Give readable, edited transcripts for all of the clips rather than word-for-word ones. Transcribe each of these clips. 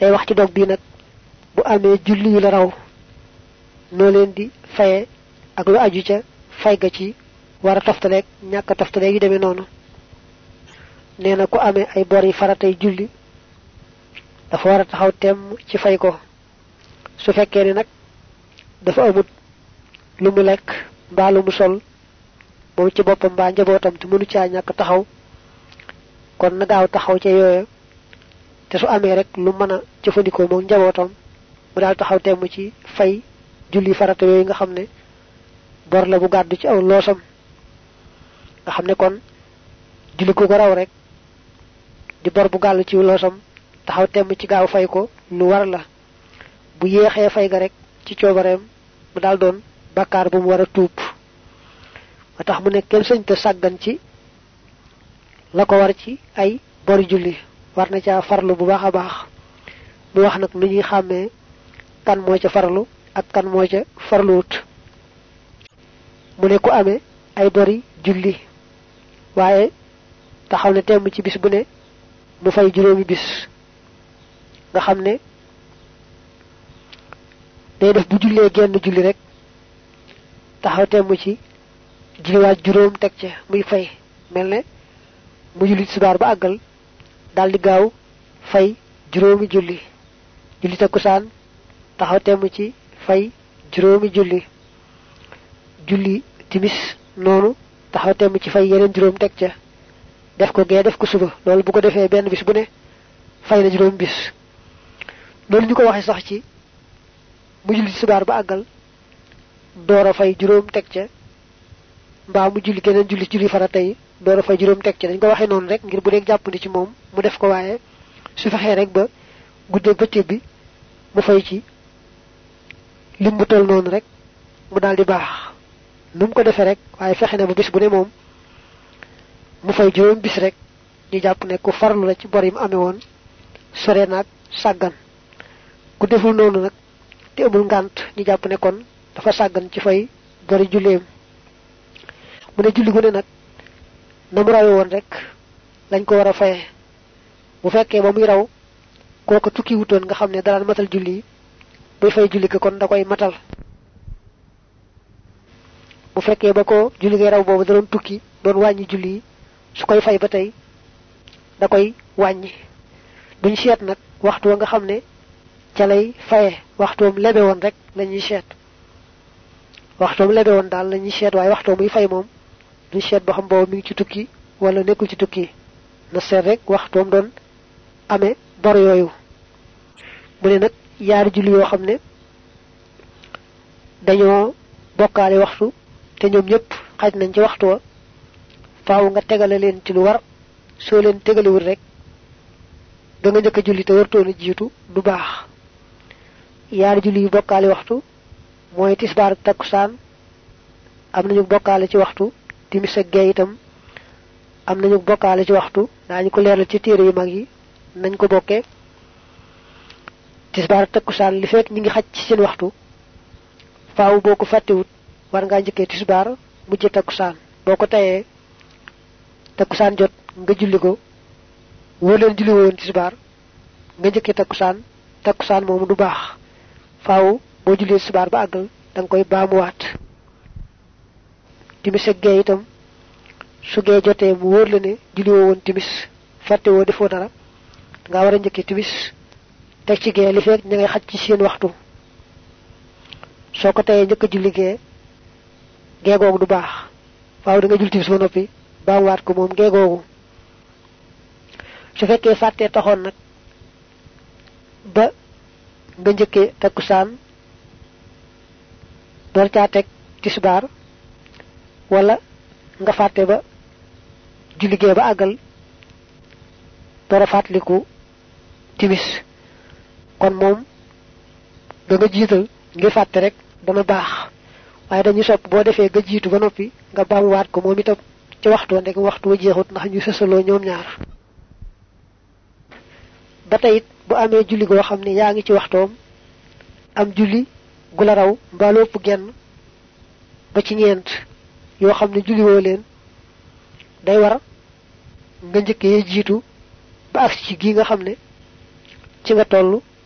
day wax ci dog bi nak bu amé julli yu la raw no leen di fayé ak lu aju ca fay ga ci wara toftaleek ñaka toftaleek yu démé nonu néna ku amé ay bor yi faratay julli dafa wara taxaw tém ci fay ko su fekké ni nak dafa amut lu mu lek ba lu mu sol bo ci bopam ba njabotam te mënu ca ñak taxaw kon na gaaw taxaw ci yoy te su amé rek lu mëna jëfëndiko mo njabotam mu dal taxaw tém ci fay julli farata yoy nga xamné bor la bu gaddu ci aw losam nga xamné kon julli ko raw rek di bor bu gallu ci losam taxaw tém ci gaaw fay ko lu war la bu yéxé fay ga rek ci ciobarem mu dal doon bakkar bu mu wara tuup ba tax mu ne kenn señ te saggan ci la ko war ci ay bori julli war na ca farlu bu baaxa baax mu wax nak nu ñuy xamé kan mo ca farlu ak kan mo ca farluut mu ne ko amé ay bori julli waye taxaw ne tém ci bis bu ne mu fay juroomi bis nga xamne day def bu julle genn julli rek taxaw tém ci julliwaat juroom tek ci muy fay melne mu julli subar ba agal daldi gaaw fay juroomi julli julli takusaan taxaw tém ci fay juroomi julli julli timis nonu taxaw tém ci fay yeneen juroom tek ci def ko gee def ko suba loolu bu ko defee benn bis bu ne fay na juroom bis loolu ñu ko waxe sax ci mu julli subar ba agal doora fay juroom tek ci mbaa mu julli geneen julli farata yi doora fay juroom tek ci dañ ko waxe non rek ngir bu dee jàppandi ci moom mu def ko waaye su fexee rek ba guddee bëccëg bi mu fay ci lim bu tol non rek mu daldi baax num ko defee rek waaye fexe na bu bis bu ne moom mu fay juroom bis rek ñu japp ne ku farlu la ci bor yi mu amé won sore nak saggan ku deful nonu nak te amul ngant ñu japp ne kon dafa saggan ci fay bori julleem mu ne julli gu ne nak na mu rawé won rek lañ ko wara fayé bu fekkee ba muy raw koko tukki wutoon nga xam ne dara matal julli bu fay julli ko kon da koy matal bu fekkee ba ko julli ngay raw boobu da doon tukki doon wàññi julli su koy fay ba tey da koy wàññi duñ seet nag waxtu nga xam ne ca lay faye waxtoom lebe woon rek lañuy seet waxtoom lebe woon daal lañuy seet waaye waxtoom muy fay moom duñ seet ba xam boobu mi ngi ci tukki wala nekkul ci tukki na seet rek waxtoom doon amee bor yooyu mu ne nag yaari julli yoo xam ne dañoo bokkaale waxtu te ñoom ñëpp xaj nañ ci waxtu wa faaw nga tegale leen ci lu war soo leen tegalewul rek da nga njëkk julli te wartoona jiitu du baax yaari julli yu bokkaale waxtu mooy tisbaar takkusaan am nañu bokkaale ci waxtu timis ak gee itam am nañu bokkaale ci waxtu daañu ko leeral ci téere yu mag yi nañ ko bokkee tisbaar takkusaan li fekk ñi ngi xaj ci seen waxtu faaw boo ko fàttewut war ngaa njëkkee tisbaar mujj takkusaan boo ko tayee takkusaan jot nga julli ko woo leen julli woon tisbaar nga njëkkee takkusaan moomu du baax faaw boo jullee tisbaar ba àggal da nga koy baamuwaat timis ak gee itam su gee jotee mu wóor la ne julli woon timis fàtte woo defoo dara nga war a njëkkee timis teg ci gee li fekk ña ngay xaj ci seen waxtu soo ko tayee njëkk julli gee googu du baax faaw da nga julli timis ba noppi baamuwaat ko moom gee googu su fekkee fàttee taxoon nag ba nga njëkkee takkusaan door caa teg tisbaar wala nga fàtte ba julli gee ba àggal door a fàttaliku timis kon moom da nga jiital ngir fàtte rek dana baax waaye dañu sopp boo defee nga jiitu ba noppi nga baamuwaat ko moom itam ci waxtu ndek waxtu wa jeexut ndax ñu sësaloo ñoom ñaar ba tayit bu amee julli goo xam ne yaa ngi ci waxtoom am julli gu la raw mbaa lépp genn ba ci ñeent yoo xam ne julli woo leen day war nga njëkkee jiitu ba agsi ci gi nga xam ne ci nga toll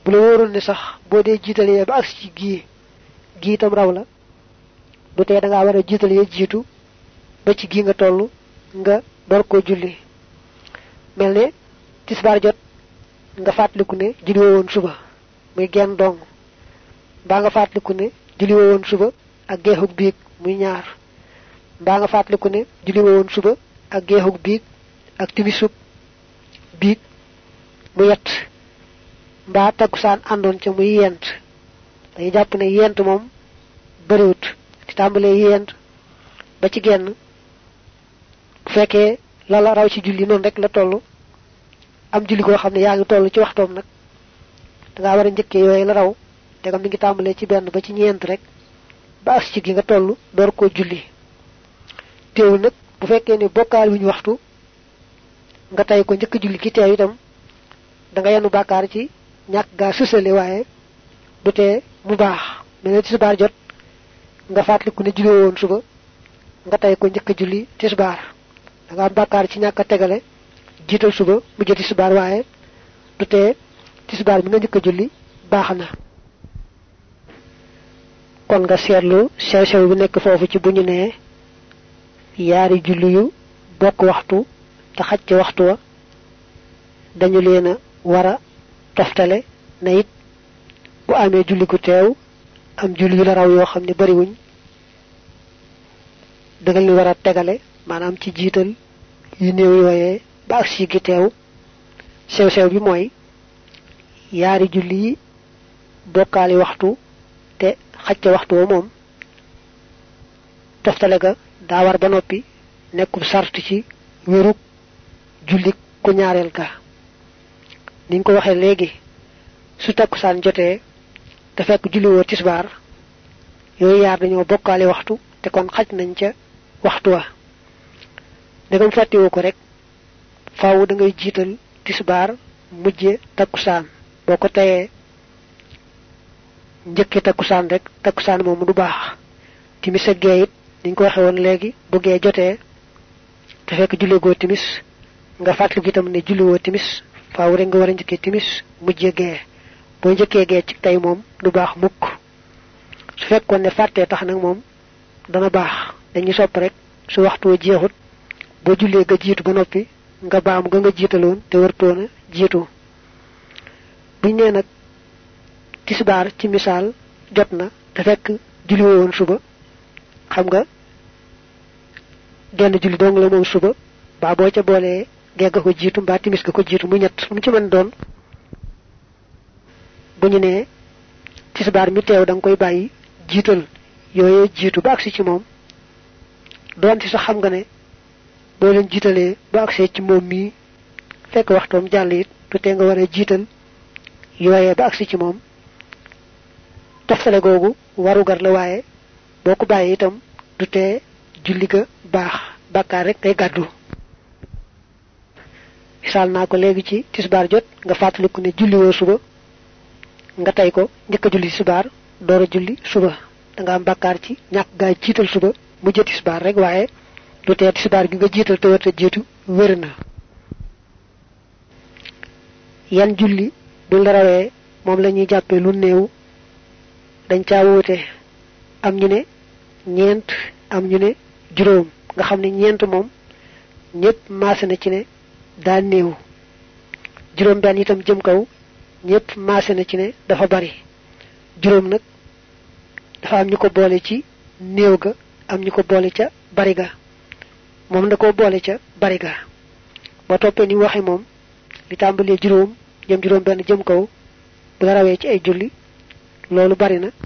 bu la wóoroon ne sax boo dee jiitalee ba agsi ci gii itam raw la du tee da ngaa war a jiitalee jiitu ba ci gii nga toll nga door koo julli mel ne tisbaar jot nga fàttaliku ne julli woon suba muy genn dong mbaa nga fàttaliku ne julli woon suba ak geexug biig muy ñaar mbaa nga fàttaliku ne julli woon suba ak geexug biig ak timisub biig mu yett mbaa takkusaan àndoon ca muy yent dañuy jàpp ne yent moom bëriwut di tàmbalee yent ba ci genn bu fekkee la raw ci julli noonu rek la toll am julli koo xam ne yaa ngi toll ci waxtoom nag dangaa war a njëkkee yooyu la raw te mi ngi tàmbalee ci benn ba ci ñeent rek ba as ci gi nga toll door koo julli teewul nag bu fekkee ne bokkaal wuñu waxtu nga tay ko njëkk julli ki teew itam da nga yenu bàkkaar ci ñàkk gaa sësale waaye du tee mu baax mel ne tisbaar jot nga fàttaliku ne julli woon suba nga tay ko njëkk julli tisbaar da nga am bàkkaar ci ñàkk a tegale jiital suba mu jël tisbaar waaye du tee tisbaar bi nga njëkk julli baax na kon nga seetlu sew-sew bi nekk foofu ci bu ñu nee yaari julli yu bokk waxtu te xaj ci waxtu wa dañu leen a war a toftale na it bu amee julli gu teew am julli yu la raw yoo xam ne bariwuñ da nga leen war a tegale maanaam ci jiital yu néew yooyee ba ak si gi teew sew-sew bi mooy yaari julli yi bokkaali waxtu te xaj ca waxtu wa moom toftale ga daa war ba noppi nekkul sart ci wérug julli ku ñaareel ga niñ ko waxee léegi su takkusaan jotee te fekk julli woo tisbaar yooyu yaar dañoo bokkaale waxtu te kon xaj nañ ca waxtu wa dagam fàttiwu ko rek faaw da ngay jiital tisbaar mujje takkusaan boo ko tayee njëkke takkusaan rek takkusaan moomu du baax timis ak gee it niñ ko waxee woon léegi bu gee jotee te fekk julli goo timis nga fàttaliku itam ne julli woo timis faaw rek nga war a njëkkee timis mujje gee boo njëkkee gee ci tey moom du baax mukk su fekkoon ne fàttee tax nag moom dana baax dañuy sopp rek su waxtu wa jeexut boo jullee ga jiitu ba noppi nga baamu ga nga jiitaloon te wartoona jiitu buñ nee nag tisbaar ci misaal jot na te fekk julli woon suba xam nga genn julli dong la moom suba baa boo ca boolee gee ga ko jiitu mbaa timis ga ko jiitu mu ñett mu ci mën doon bu ñu nee tisbaar mi teew da nga koy bàyyi jiital yooyee jiitu ba agsi ci moom doonte sax xam nga ne boo leen jiitalee ba agsee ci moom mii fekk waxtoom jàll it du tee nga war a jiital yooyee ba agsi ci moom toftale googu warugar la waaye boo ko bàyyi itam du tee julli ga baax bàkkaar rek ngay gàddu misaal naa ko léegi ci tisbaar jot nga fàttaliku ne julli woo suba nga tey ko njëkk a julli tisbaar door a julli suba da nga am bàkkaar ci ñàkk gaa jiital suba mujj tisbaar rek waaye du tee tisbaar gi nga jiital te warta jiitu wér na yan julli bu la rawee moom la ñuy jàppee lu néew dañ caa wuute am ñu ne ñeent am ñu ne juróom nga xam ne ñeent moom ñëpp maase na ci ne daa néew juróom benn itam jëm kaw ñëpp maase na ci ne dafa bari juróom nag dafa am ñu ko boole ci néew ga am ñu ko boole ca bari ga moom da ko boole ca bari ga boo toppee ni waxe moom li tàmbalee juróom jëm juróom benn jëm kaw bu la rawee ci ay julli loolu bari na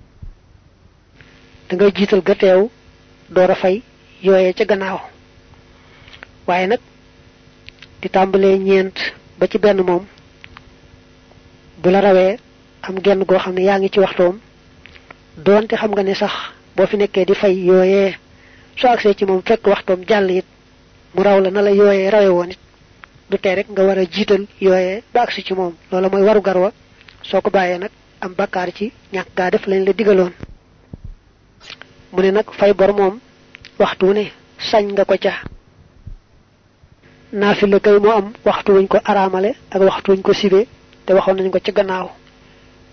da ngay jiital ga teew door a fay yooyee ca gannaaw waaye nag di tàmbalee ñeent ba ci benn moom bu la rawee am genn goo xam ne yaa ngi ci waxtoom doonte xam nga ne sax boo fi nekkee di fay yooyee soo agsee ci moom fekk waxtoom jàll it mu raw la na la yooyee rawe woon it du tee rek nga war a jiital yooyee ba agsi ci moom loola mooy waru garwa soo ko bàyyee nag am bakkaar ci ñàkk gaa def lañ la digaloon mu ne nag fay bor moom waxtu ne sañ nga ko ca naafila kay moo am waxtu wuñ ko araamale ak waxtu wuñ ko sibe te waxoon nañ ko ci gannaaw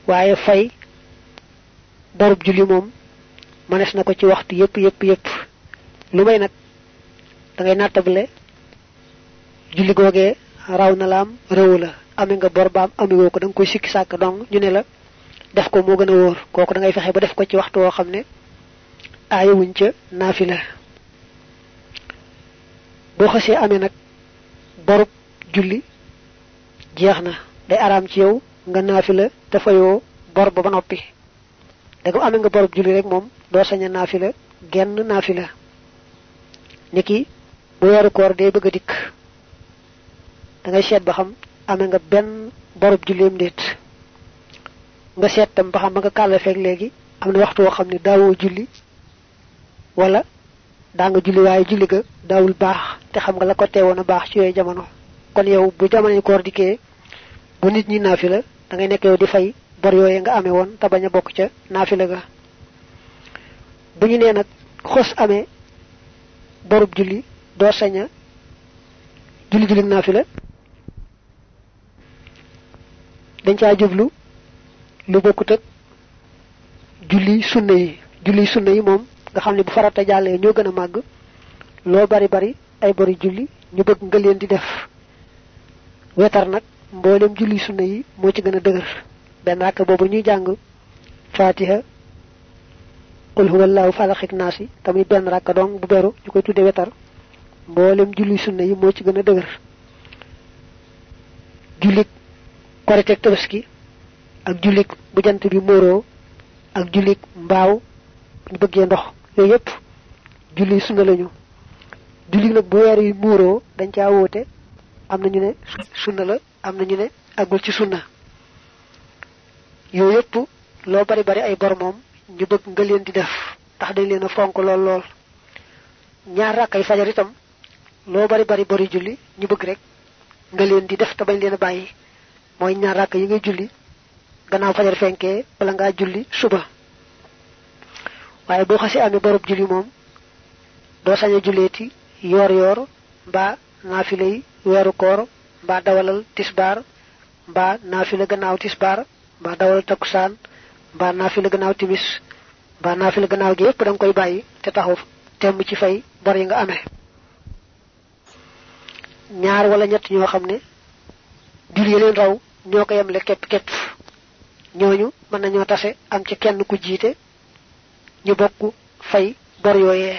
waaye fay borub julli moom manes na ko ci waxtu yépp lu may nag da ngay nattable julli googee raw na laam réew la amee nga bor baam amewoo ko da nga koy sikki sàkk dong ñu ne la def ko moo gën a wóor kooku da ngay fexe ba def ko ci waxtu woo xam ne aayewuñ ca naafila boo xasee amee nag borub julli jeex na day araam ci yow nga naafila te fayoo bor ba noppi da nga amee nga borub julli rek moom doo sañ a naafila genn naafila niki bu weeru koor day bëgg a dikk da ngay seet ba xam amee nga benn borub julleem déet nga seet tam ba xam nga kàlla feeg léegi am na waxtu woo xam ne daawoo julli wala daa nga julli waaye julli ga daawul baax te xam nga la ko teewoon a baax ci yooyu jamono kon yow bu jamono koor dikkee bu nit ñi naafila da ngay nekk yow di fay bor yooyu nga amee woon te bañ a bokk ca naafila ga bu ñu nee nag xos amee borub julli doo saña julli naafila dañ caa jublu lu bokkut ak julli sunna yi moom nga xam ne bu farata jàllee ñoo gën a màgg loo bari ay bori julli ñu bëgg nga leen di def wetar nag mboolem julli sunna yi moo ci gën a dëgër benn rakk boobu ñuy jàng fatiha qul huwallahu falaq ak naasi tamit benn rakk dong bu beru ñu koy tudde wetar mboolem julli sunna yi moo ci gën a dëgër jullik korite ak tabaski ak jullik bu jant bi móoroo ak jullik mbaaw ñu bëggee ndox yooyu yépp julli sunna lañu julli nag bu weer yi muuroo dañ caa woote am na ñu ne sunna la am na ñu ne agul ci sunna yooyu yépp loo bari ay bor moom ñu bëgg nga leen di def tax dañ leen a fonk lool ñaar rakkay fajar itam loo bari bori julli ñu bëgg rek nga leen di def te bañ leen a bàyyi mooy ñaar rakk yi ngay julli gannaaw fajar fenkee bala ngaa julli suba waaye boo xasee amee borub julli moom doo sañ a julleeti yoor mbaa naafila yi weeru koor mbaa dawalal tisbaar mbaa naafila gannaaw tisbaar mbaa dawalal takkusaan mbaa naafila gannaaw timis mbaa naafila gannaaw gi yépp da nga koy bàyyi te taxaw temm ci fay bor yi nga amee ñaar wala ñett ñoo xam ne julli leen raw ñoo ko yemle képp ñooñu mën nañoo tase am ci kenn ku jiite ñu bokk fay bor yooyee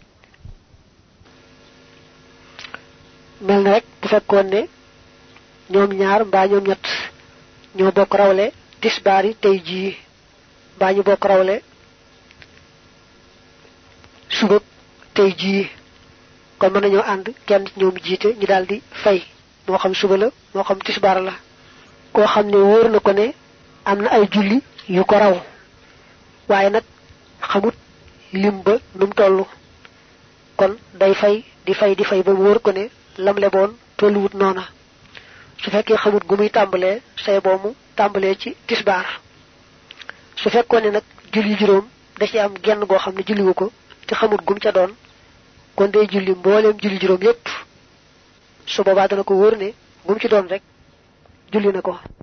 mel na rek bu fekkoon ne ñoom ñaar mbaa ñoom ñett ñoo bokk rawle tisbaar yi tey jii mbaa ñu bokk rawle suba tey jii kon mën nañoo ànd kenn ñoom jiite ñu daldi fay moo xam suba la moo xam tisbaar la koo xam ne wóor na ko ne am na ay julli yu ko raw waaye nag xamut lim ba num tollu kon day fay di fay ba mu wóor ko ne lam leboon tolluwut noona su fekkee xamut gu muy tàmbalee say boomu tàmbalee ci tisbaar su fekkoon ne nag julli juróom da ci am genn goo xam ne julliwu ko te xamut gum ca doon kon day julli mbooleem julli juróom yépp su boobaa dana ko wóor ne gum ci doon rek julli na ko